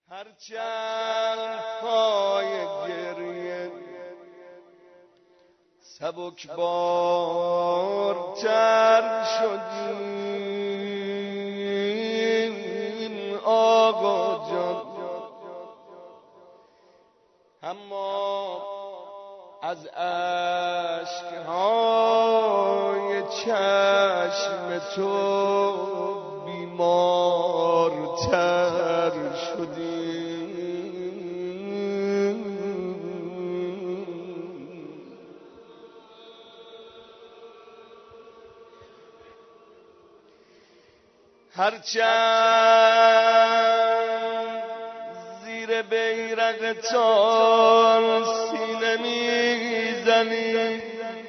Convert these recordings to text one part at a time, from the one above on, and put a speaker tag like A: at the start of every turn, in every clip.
A: هرچند پای گریه سبک بارتر شدیم آقا جان، اما از اشک‌های چشم تو بیمارتر شدیم. هرچند زیر بیرقتان سینه میزنی،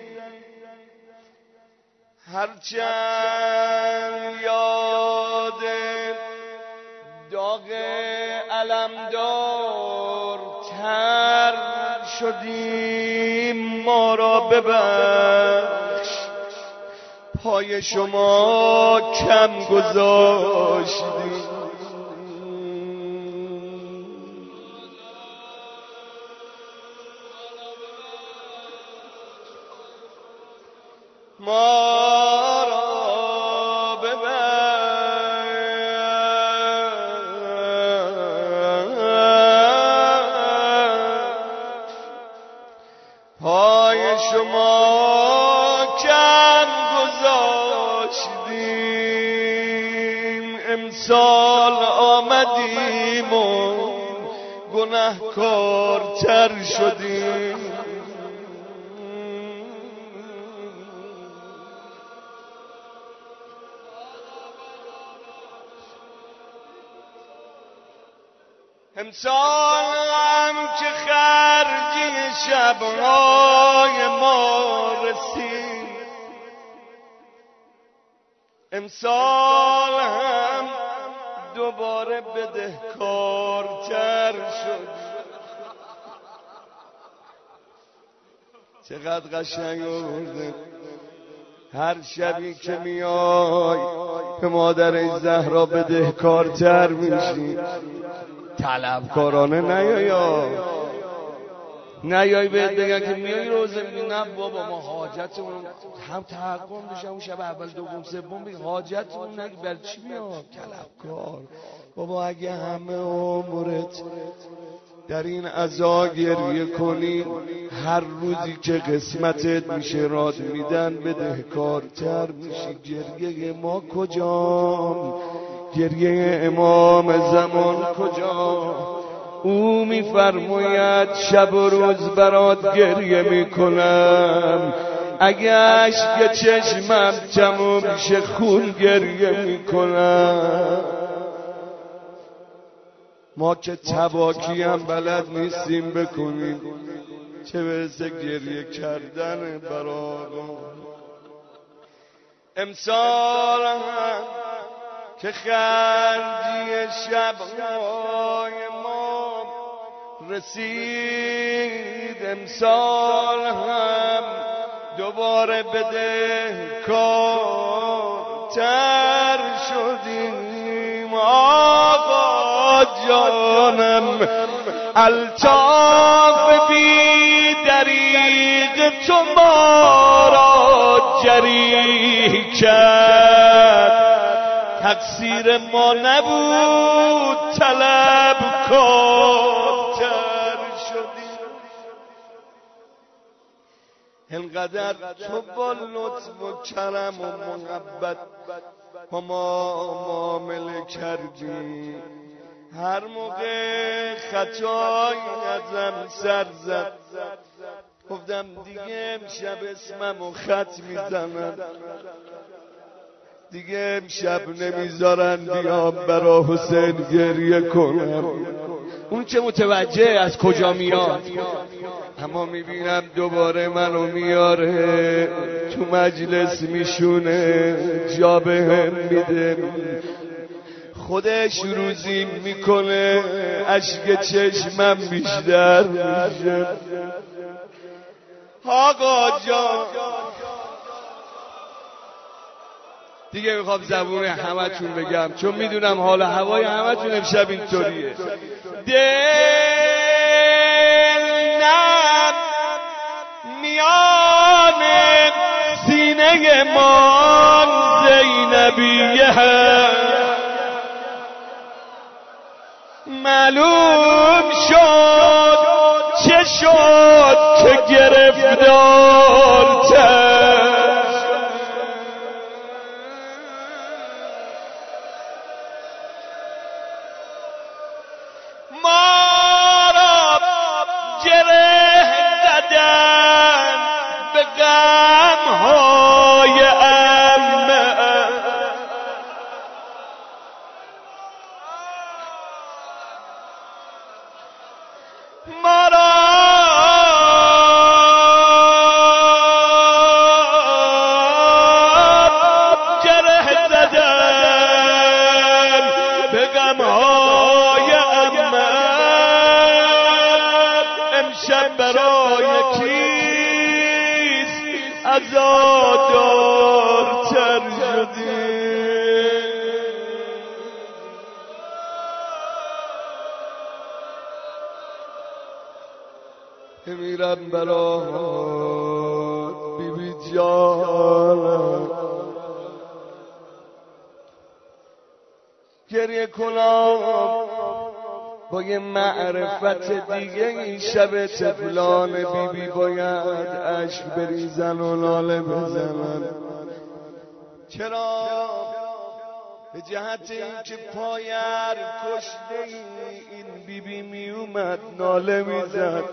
A: هرچند یاد داغ علمدار تر شدیم، ما را ببخش پای شما کم گذاشتیم. ما را ببخش پای شما کم گذاشتیم. امسال آمدیم و گناهکارتر شدیم. امسال هم که خرجی شبهای ما رسید، امسال هم دوباره بدهکارتر شد. چقدر قشنگ آورده. هر شبی که میای به مادر زهرا بدهکارتر میشی. طلبکارانه نیای بهت بگن که میای روزه میگی نه بابا ما حاجتمون هم تحقم بشه اون شب اول دوم سوم بگی حاجتمون نگی بر چی میاد طلبکار. بابا اگه همه عمرت در این عزا گریه کنی، هر روزی که قسمتت میشه راد میدن بدهکارتر میشی. گریه ما کجا؟ گریه امام زمان کجا؟ او میفرماید شب و روز برات گریه میکنم، اگه اشک چشمم تموم میشه خون گریه میکنم. ما که تباکی هم بلد نیستیم بکنیم، چه برسه گریه کردن برا آقا. امسال هم که خرجی شبهای ما رسید، امسال هم دوباره بدهکارتر شدیم آقا جانم. الطاف بی دریغ تو ما را جریح کرد، تقصیر ما نبود طلبکارتر شدیم. اینقدر تو با لطف و کرم و محبت با ما معامله کردی، هر موقع خطایی ازم سر زد گفتم دیگه امشب اسممو خط میزنن، دیگه امشب نمیذارن بیام برا حسین گریه کنم. اون چه متوجه از کجا میاد، اما میبینم دوباره منو میاره تو مجلس میشونه، جا بهم میده، خودش روزی میکنه، اشک چشمم بیشتر میشه. آقا جان دیگه میخوام زبون همتون بگم چون میدونم حال هوای همتون امشب اینطوریه. دل نم میان سینه ما زینبیه معلوم شد چه شد که گرفتار ما را گره زدن به غم‌های عمه ما را گره زدن به غم‌های عمه امشب برای کیست عزادارتر شدی میرم برات بی بی جانم گریه کنم با یه معرفت دیگه این شب طفلان بی بی باید عشق بریزن و ناله بزنن. چرا؟ به جهت اینکه پایر کشته این بی بی می اومد ناله میزد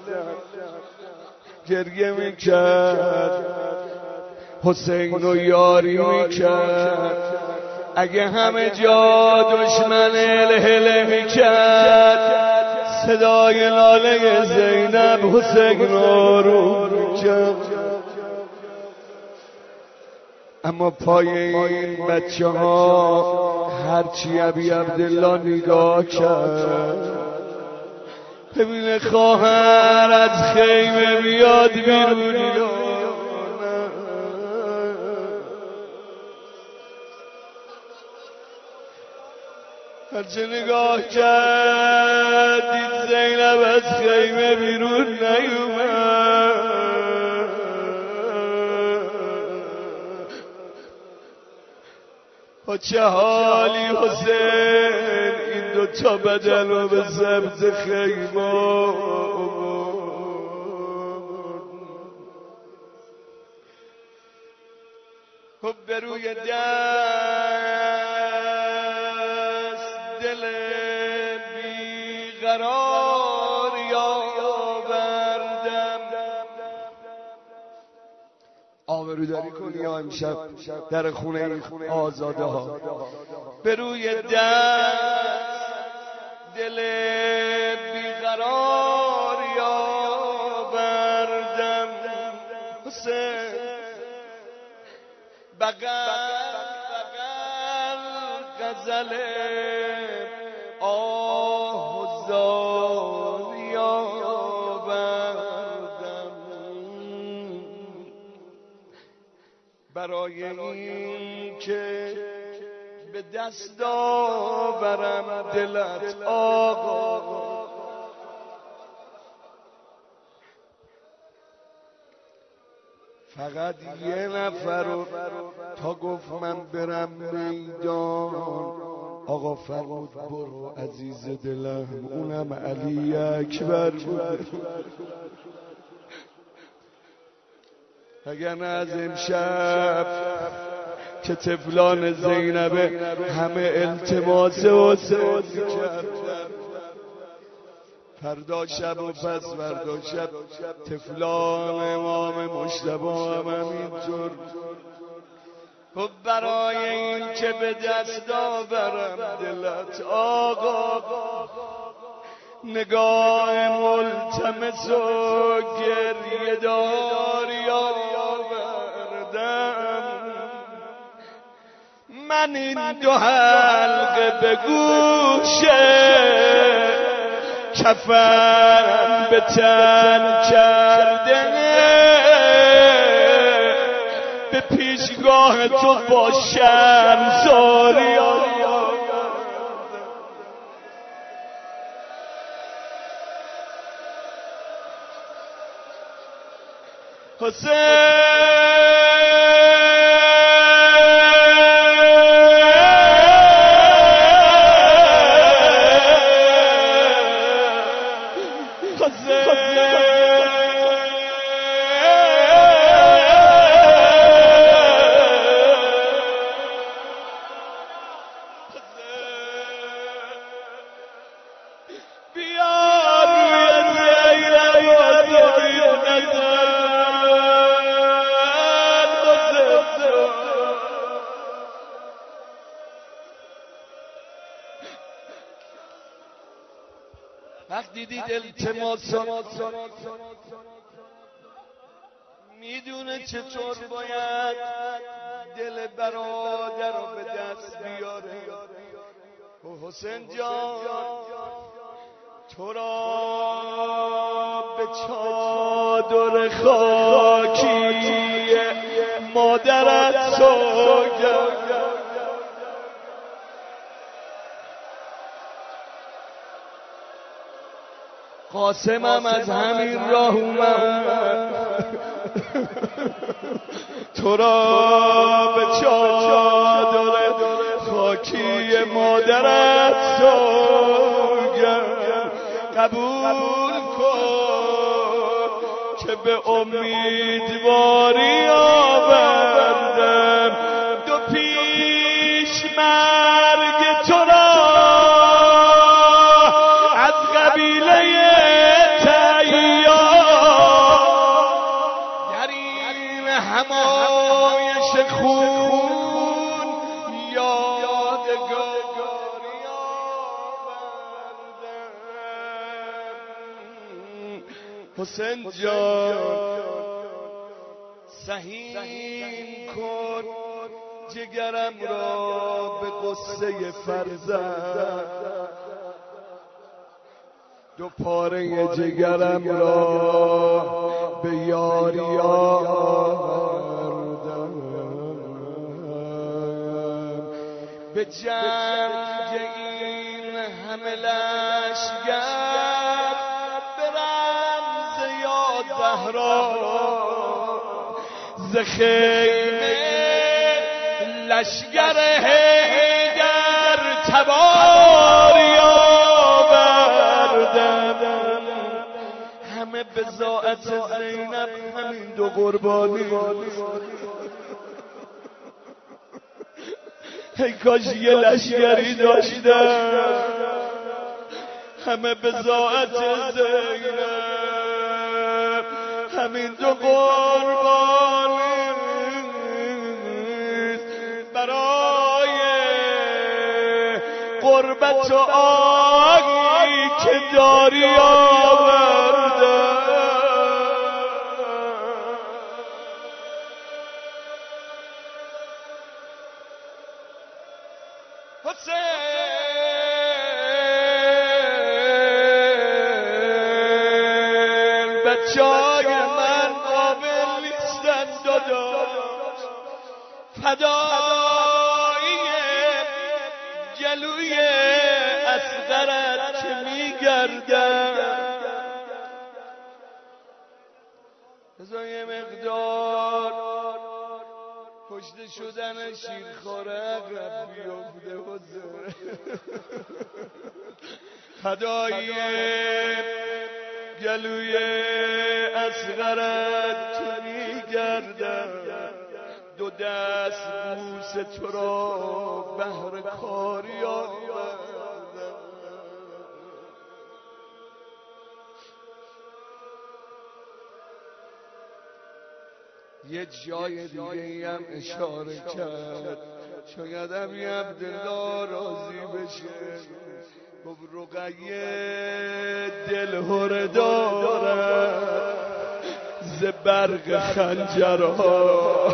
A: گریه میکرد حسین و یاری میکرد اگه همه جا دشمن الهله میکرد صدای ناله زینب حسین رو میکرد. اما پای این بچه ها هرچی ابی عبدالله نگاه کرد ببینه خواهر از خیمه بیاد بیرون هرچه نگاه کرد دید زینب از خیمه بیرون نیومد. چه حالی حسین این دوتا بدن رو به سمت خیمه خب به روی دست دل بیقرار آوردم. آبروداری کنی یا امشب در خونه آزاده ها. به روی دست دل بیقرار آوردم حسین بغل غزل آه و زاری آوردم برای این که به دست آورم دلت آقا. فقط یه نفر رو تا گفت من برم میدان آقا فرمود برو عزیز دلم اونم علی اکبر بود. اگر نه از امشب که طفلان زینبه همه التماس حسین کردن فردا شب و پس فردا شب طفلان امام مجتبی هم همینطور. خب برای این که به دست آورم دلت آقا نگاه ملتمس و گریه داری آوردم. من این دو حلقه به گوشه کفن به تن کرده به پیشگاه پیشگاه تو با شرمساری وقتی دید التماسات میدونه چطور باید دل برادر رو به دست بیاره. حسین جان تو را به چادر خاکی مادرت سوگند، قاسمم از همین راه اومد تو را به چادر خاکی مادرت سوگند، قبول کن که به امیدواری آوردم دو پیش مرگ تو را از قبیله همایش خون یادگاری آوردم. حسین جان سهیم کن جگرم را به قصه فرزند، دو پاره جگرم را به یاری آوردم. به جنگ این همه لشگر به رمز یا زهرا ز خیمه لشگر حیدر تباری آوردم. همه بضاعت زینب همین دو قربانی، ای کاش یه لشگری داشتم. همه بضاعت زینب همین دو قربانی برای قربت و آگی که داری آورده. حسین بچه‌های من قابل نیستن داداش، فدایی گلوی اصغرت که میگردن. بذار یه مقدار کشته شدن شیرخواره عقرب بیفته حسین، فدایی گلوی اصغرت که میگردن. دو دست بوس تو را بهر کاری آوردم. یه جای دیگه هم اشاره کرد شاید ابی عبدالله راضی بشه. گفت رقیه دل دارد ز برق خنجرها.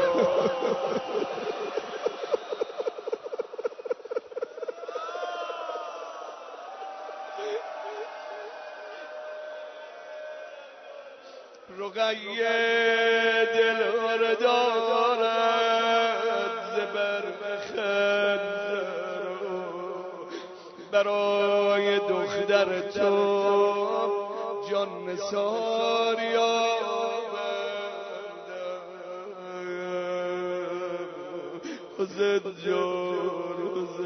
A: رقیه دل دارد در تو جان نثار حسین جان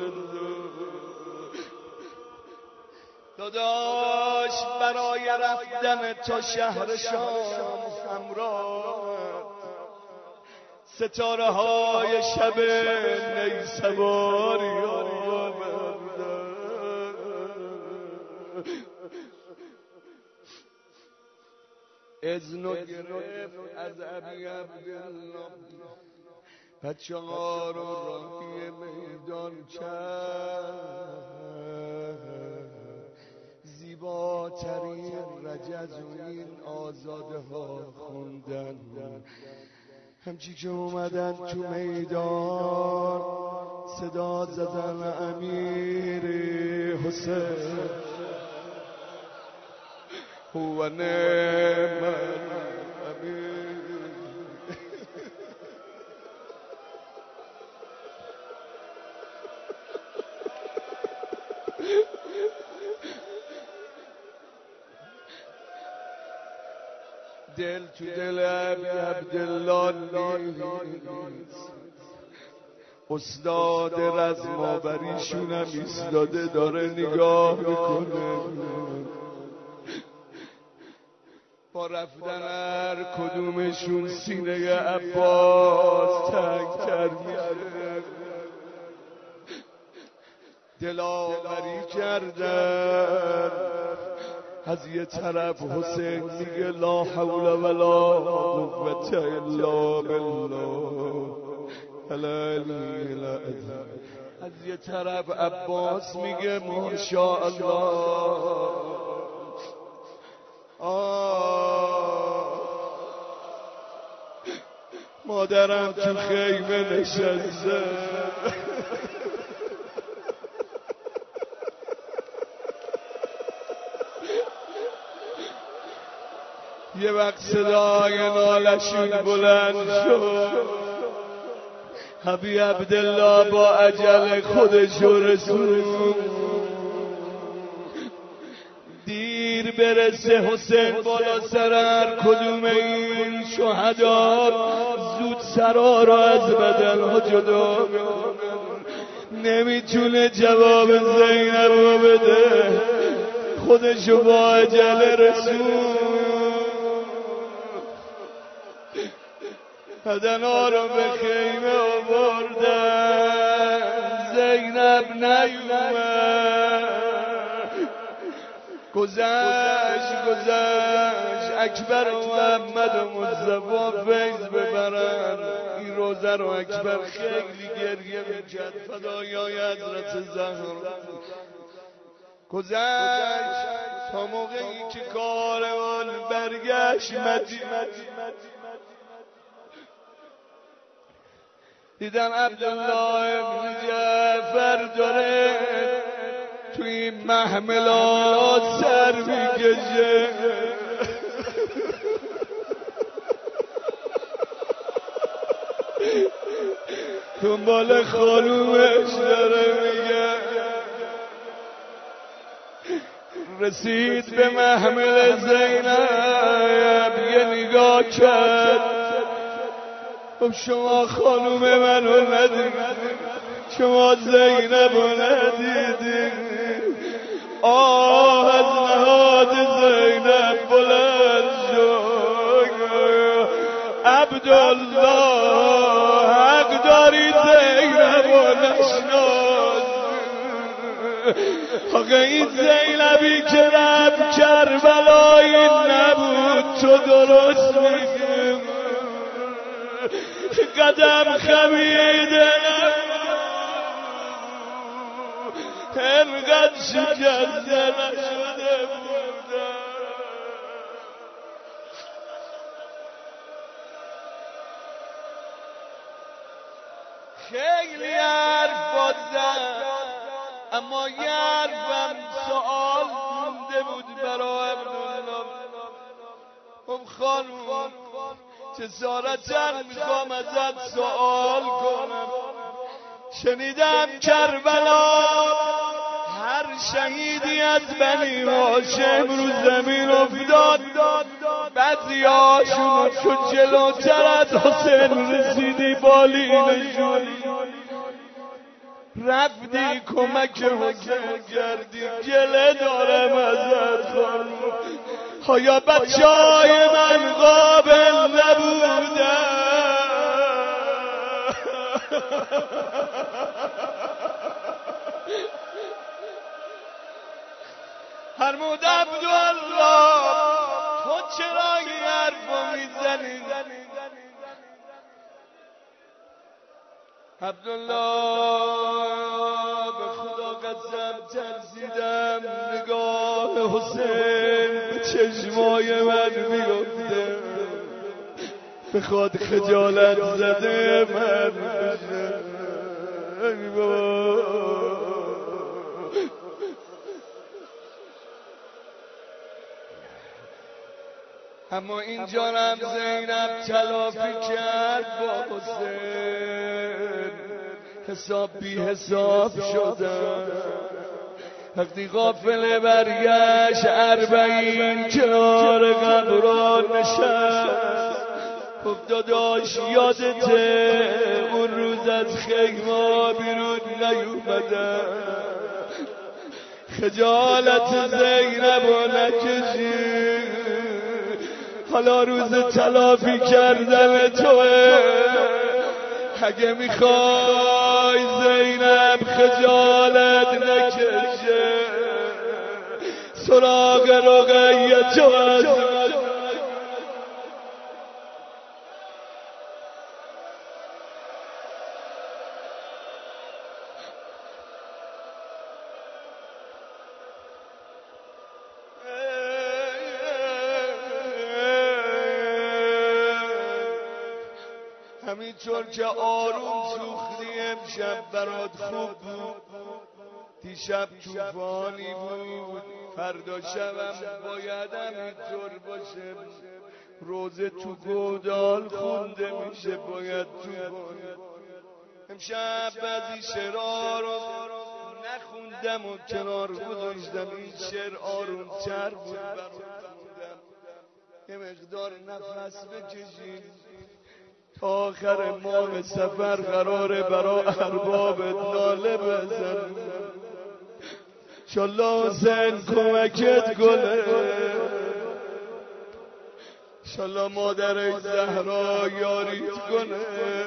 A: داداش برای رفتن تا شهر شام همراه ستاره های شب نیسواری اذنو گرفت از ابی عبدالله بچه ها رو راهی میدان کرد زیباترین رجز و این آزاده ها خوندن همچی که اومدن تو میدان صدا زدن امیر حسین هو نعم الامیر دل تو دل ابی عبدالله نیست استاد رزماوریشون هم ایستاده داره نگاه میکنه با رفتن هر کدومشون سینه عباس تنگ‌تر میشه دلاوری کردن از یه طرف حسین میگه لا حول ولا قوة الا بالله العلی العظیم از یه طرف عباس میگه ماشاءالله مادرم تو خیمه نشسته یه وقت صدای نالشون بلند شد ابی عبدالله با اجل خودش رسون دیر برسه حسین بالا سر هر کدوم این شهدا زود سرا را از بدن ها جدا نمیتونه جواب زینب رو بده خودشو با اجل رسون بدنا رو به خیمه آوردن زینب نیومد گذشت اکبر و محمد و مصطفی فیض ببرن این روزه رو اکبر خیلی گریه میکرد فدایای حضرت زهرا گذشت تا موقعی که کاروان برگشت مدینه دیدم عبدالله ابن جعفر داره توی این محملات سر میکشه دنبال خانومش داره میگه رسید به محمل زینب یه نگاه کرد خب شما خانوم منو ندید شما زینب رو ندیدید از نهاد زینب بلند شد عبدالله حق داری زینب رو نشناس آقا این زینبی که رفت کربلایی نبود تو درست میگی قدم خمیده انقدر شکسته نشده بودم خیلی حرف زد اما یه حرفم سوال مونده بود برای عبدالله خب خانوم جسارتاً میخوام ازت سوال کنم شنیدم کربلا هر شهیدی از بنی هاشم رو زمین افتاد، بعضیاشون چون جلوتر از حسین رسیدی بالینشون رفتی کمک حسین کردی، گله دارم ازت خانم. آیا بچه های من قابل نبودن؟ فرمود عبدالله تو چرا این حرفو میزنی؟ عبدالله به خدا قسم ترسیدم نگاه حسین به چشمای من میفته، بخواد خجالت زده من بشه. ای بابا اما اینجا هم زینب تلافی کرد با حسین، حساب بی حساب شدن. وقتی قافله برگشت 40 کنار قبران نشست، گفت داداش یادته اون روز از خیمه بیرون نیومدن، خجالت زینب رو نکشی، حالا روز تلافی کردن توه. اگه میخوای زینب خجالت نکشه سراغ رقیه تو از همینطور که آروم سوختی امشب برات خوب بود، دیشب توفانی بود، فردا شبم باید همینطور باشه. روزه تو گودال خونده میشه باید توفانی. امشب بعضی شعرها رو نخوندم و کنار گذاشتم، این شعر آروم تر بود برات خوندم. یه مقدار نفس بکشیم تا آخر ماه سفر قراره برا ارباب ناله بزن. انشالله حسین کمکت کنه، انشالله مادر زهرا یاریت کنه،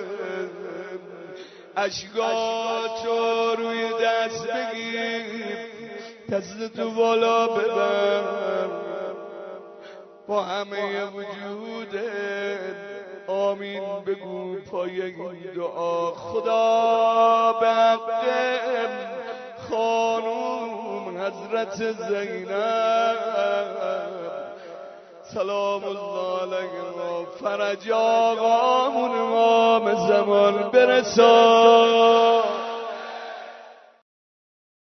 A: اشکاتو روی دست بگیر، دستتو بالا ببر، با همه وجودت آمین بگو پای این دعا. خدا به حق خانوم حضرت زینب سلام الله علیها فرج آقامون امام زمان برسان.